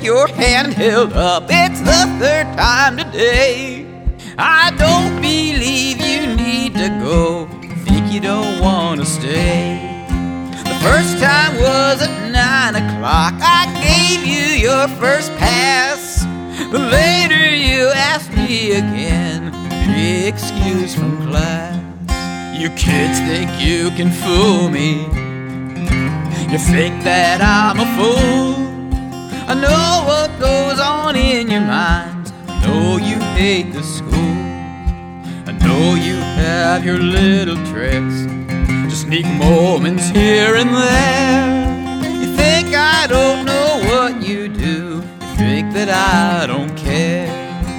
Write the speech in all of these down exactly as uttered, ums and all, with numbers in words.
your hand held up. It's the third time today. I don't believe you need to go. Think you don't want to stay. The first time was at nine o'clock. I gave you your first pass, but later you asked me again, be excused from class. You kids think you can fool me. You think that I'm a fool. I know what goes on in your minds. I know you hate the school. I know you have your little tricks, just sneak moments here and there. You think I don't know what you do. You think that I don't care.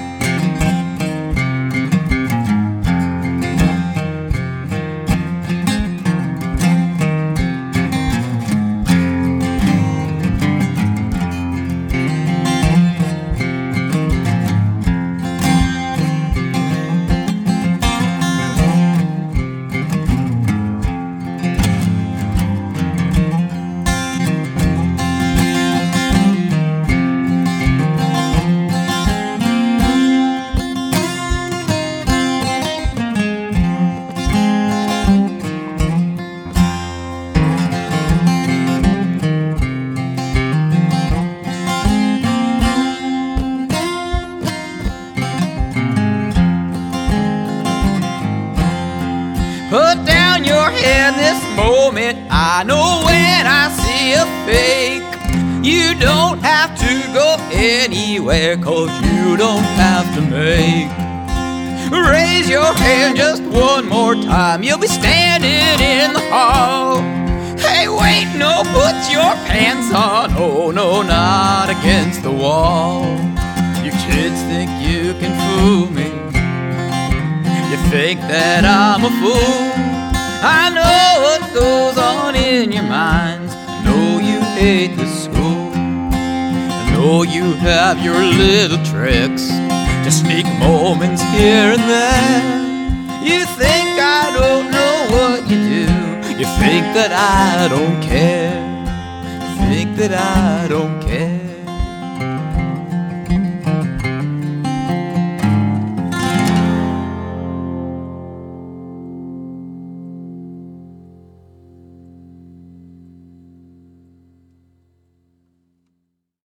Put down your hand this moment. I know when I see a fake. You don't have to go anywhere, 'cause you don't have to make. Raise your hand just one more time. You'll be standing in the hall. Hey, wait, no, put your pants on. Oh, no, not against the wall. You kids think you can fool me. You think that I'm a fool. I know what goes on in your minds. I know you hate the school. I know you have your little tricks, just sneak moments here and there. You think I don't know what you do. You think that I don't care. You think that I don't care.